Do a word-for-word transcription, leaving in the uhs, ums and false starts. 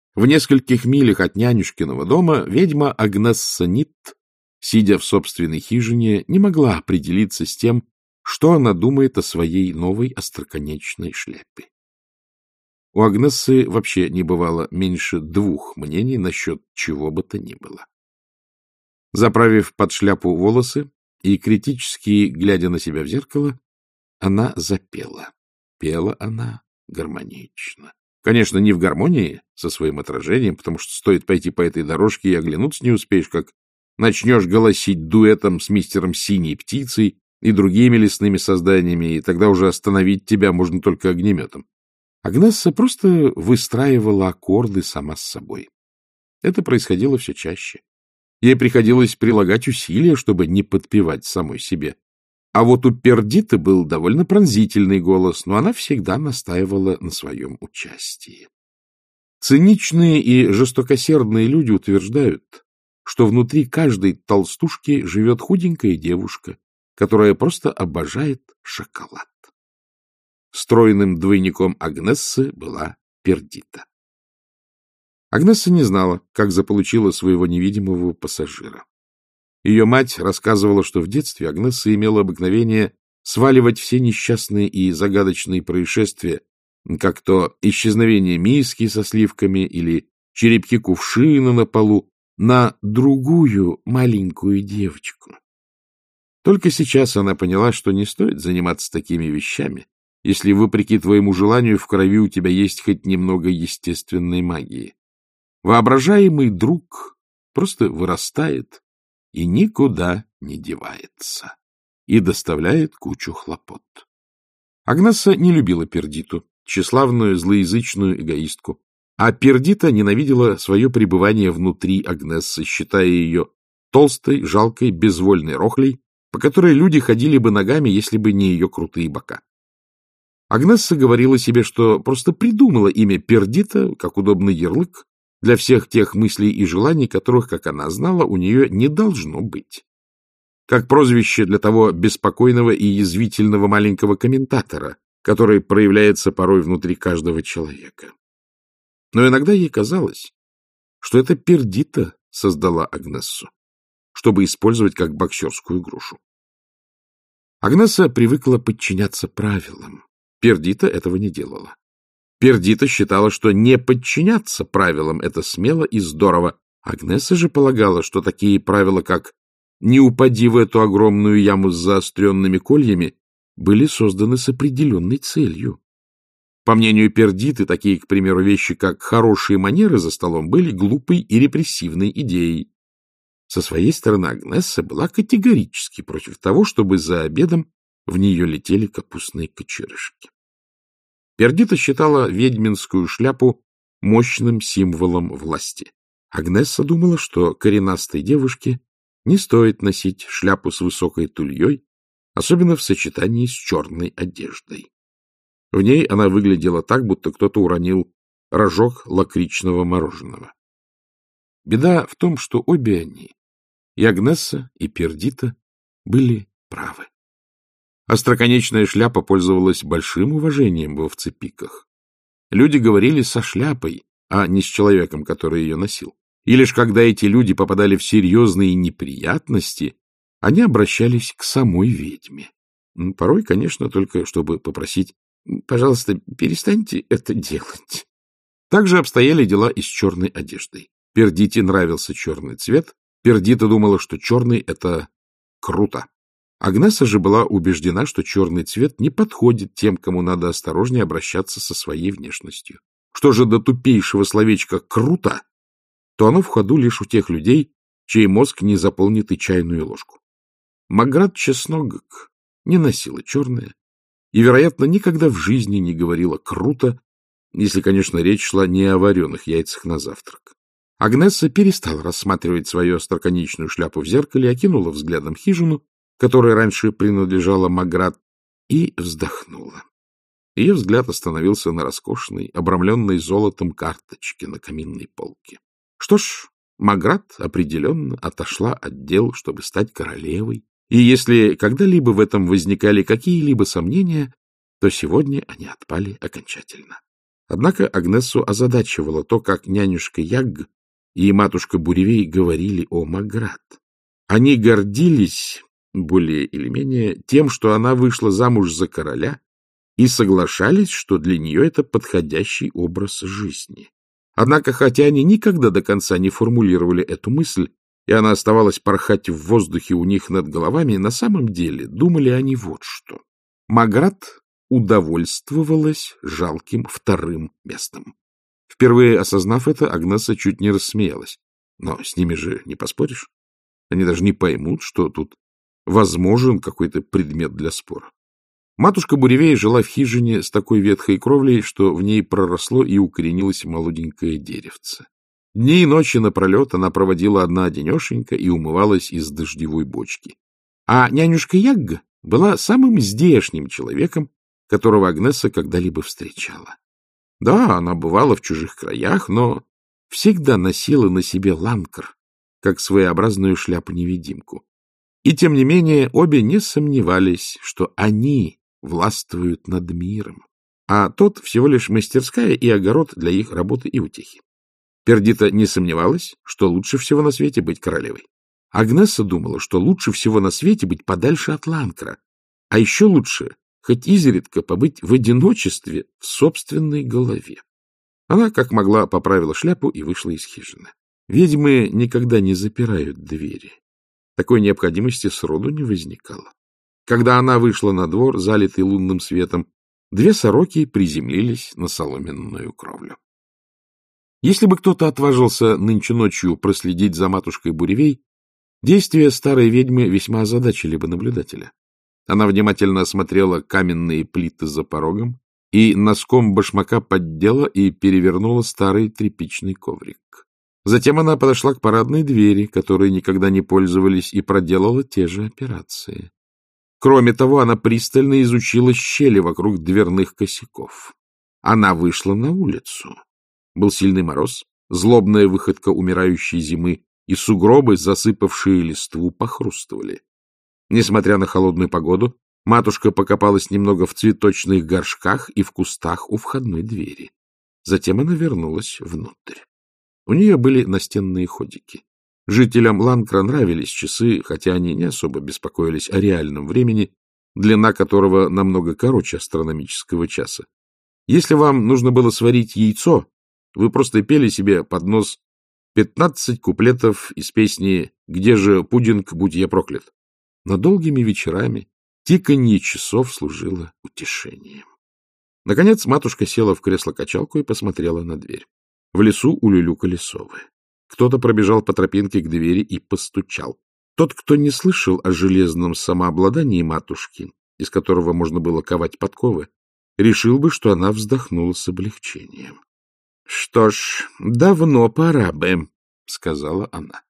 В нескольких милях от нянюшкиного дома ведьма Агнесса Нитт, сидя в собственной хижине, не могла определиться с тем, что она думает о своей новой остроконечной шляпе. У Агнессы вообще не бывало меньше двух мнений насчет чего бы то ни было. Заправив под шляпу волосы и критически глядя на себя в зеркало, она запела. Пела она гармонично. Конечно, не в гармонии со своим отражением, потому что стоит пойти по этой дорожке и оглянуться не успеешь, как начнешь голосить дуэтом с мистером Синей Птицей и другими лесными созданиями, и тогда уже остановить тебя можно только огнеметом. Агнесса просто выстраивала аккорды сама с собой. Это происходило все чаще. Ей приходилось прилагать усилия, чтобы не подпевать самой себе. А вот у Пердиты был довольно пронзительный голос, но она всегда настаивала на своем участии. Циничные и жестокосердные люди утверждают, что внутри каждой толстушки живет худенькая девушка, которая просто обожает шоколад. Стройным двойником Агнессы была Пердита. Агнесса не знала, как заполучила своего невидимого пассажира. Ее мать рассказывала, что в детстве Агнесса имела обыкновение сваливать все несчастные и загадочные происшествия, как то исчезновение миски со сливками или черепки кувшина на полу, на другую маленькую девочку. Только сейчас она поняла, что не стоит заниматься такими вещами, если, вопреки твоему желанию, в крови у тебя есть хоть немного естественной магии. Воображаемый друг просто вырастает и никуда не девается, и доставляет кучу хлопот. Агнесса не любила Пердиту, тщеславную, злоязычную эгоистку, а Пердита ненавидела свое пребывание внутри Агнессы, считая ее толстой, жалкой, безвольной рохлей, по которой люди ходили бы ногами, если бы не ее крутые бока. Агнесса говорила себе, что просто придумала имя Пердита, как удобный ярлык, для всех тех мыслей и желаний, которых, как она знала, у нее не должно быть. Как прозвище для того беспокойного и язвительного маленького комментатора, который проявляется порой внутри каждого человека. Но иногда ей казалось, что это Пердита создала Агнессу, чтобы использовать как боксерскую грушу. Агнесса привыкла подчиняться правилам. Пердита этого не делала. Пердита считала, что не подчиняться правилам — это смело и здорово. Агнесса же полагала, что такие правила, как «не упади в эту огромную яму с заостренными кольями», были созданы с определенной целью. По мнению Пердиты, такие, к примеру, вещи, как хорошие манеры за столом, были глупой и репрессивной идеей. Со своей стороны Агнесса была категорически против того, чтобы за обедом в нее летели капустные кочерышки. Пердита считала ведьминскую шляпу мощным символом власти. Агнесса думала, что коренастой девушке не стоит носить шляпу с высокой тульей, особенно в сочетании с черной одеждой. В ней она выглядела так, будто кто-то уронил рожок лакричного мороженого. Беда в том, что обе они, и Агнесса, и Пердита, были правы. Остроконечная шляпа пользовалась большим уважением в овцепиках. Люди говорили со шляпой, а не с человеком, который ее носил. И лишь когда эти люди попадали в серьезные неприятности, они обращались к самой ведьме. Порой, конечно, только чтобы попросить: «Пожалуйста, перестаньте это делать». Так же обстояли дела и с черной одеждой. Пердите нравился черный цвет. Пердита думала, что черный — это круто. Агнесса же была убеждена, что черный цвет не подходит тем, кому надо осторожнее обращаться со своей внешностью. Что же до тупейшего словечка «круто», то оно в ходу лишь у тех людей, чей мозг не заполнит и чайную ложку. Маград Чесногок не носила черное и, вероятно, никогда в жизни не говорила «круто», если, конечно, речь шла не о вареных яйцах на завтрак. Агнесса перестала рассматривать свою остроконечную шляпу в зеркале, окинула взглядом хижину, которая раньше принадлежала Маград, и вздохнула. Ее взгляд остановился на роскошной, обрамленной золотом карточке на каминной полке. Что ж, Маград определенно отошла от дел, чтобы стать королевой, и если когда-либо в этом возникали какие-либо сомнения, то сегодня они отпали окончательно. Однако Агнессу озадачивало то, как нянюшка Ягг и матушка Буревей говорили о Маград. Они гордились, более или менее, тем, что она вышла замуж за короля, и соглашались, что для нее это подходящий образ жизни. Однако, хотя они никогда до конца не формулировали эту мысль, и она оставалась порхать в воздухе у них над головами, на самом деле думали они вот что. Маград удовольствовалась жалким вторым местом. Впервые осознав это, Агнесса чуть не рассмеялась. Но с ними же не поспоришь. Они даже не поймут, что тут возможен какой-то предмет для спора. Матушка Буревей жила в хижине с такой ветхой кровлей, что в ней проросло и укоренилось молоденькое деревце. Дни и ночи напролет она проводила одна-одинешенька и умывалась из дождевой бочки. А нянюшка Ягга была самым здешним человеком, которого Агнесса когда-либо встречала. Да, она бывала в чужих краях, но всегда носила на себе ланкр, как своеобразную шляпу-невидимку. И тем не менее обе не сомневались, что они властвуют над миром, а тот всего лишь мастерская и огород для их работы и утехи. Пердита не сомневалась, что лучше всего на свете быть королевой. Агнесса думала, что лучше всего на свете быть подальше от ланкра, а еще лучше хоть изредка побыть в одиночестве в собственной голове. Она, как могла, поправила шляпу и вышла из хижины. Ведьмы никогда не запирают двери. Такой необходимости сроду не возникало. Когда она вышла на двор, залитый лунным светом, две сороки приземлились на соломенную кровлю. Если бы кто-то отважился нынче ночью проследить за матушкой Буревей, действия старой ведьмы весьма озадачили бы наблюдателя. Она внимательно осмотрела каменные плиты за порогом и носком башмака поддела и перевернула старый тряпичный коврик. Затем она подошла к парадной двери, которой никогда не пользовались, и проделала те же операции. Кроме того, она пристально изучила щели вокруг дверных косяков. Она вышла на улицу. Был сильный мороз, злобная выходка умирающей зимы, и сугробы, засыпавшие листву, похрустывали. Несмотря на холодную погоду, матушка покопалась немного в цветочных горшках и в кустах у входной двери. Затем она вернулась внутрь. У нее были настенные ходики. Жителям Ланкра нравились часы, хотя они не особо беспокоились о реальном времени, длина которого намного короче астрономического часа. Если вам нужно было сварить яйцо, вы просто пели себе под нос пятнадцать куплетов из песни «Где же пудинг, будь я проклят?». Но долгими вечерами тиканье часов служило утешением. Наконец матушка села в кресло-качалку и посмотрела на дверь. В лесу улюлюкали совы. Кто-то пробежал по тропинке к двери и постучал. Тот, кто не слышал о железном самообладании матушки, из которого можно было ковать подковы, решил бы, что она вздохнула с облегчением. — Что ж, давно пора бы, — сказала она.